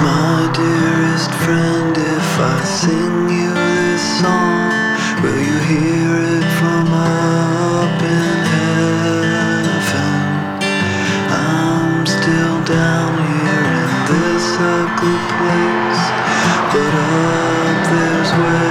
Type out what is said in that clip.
My dearest friend, if I sing you this song, will you hear it from up in heaven? I'm still down here in this ugly place, but up there's where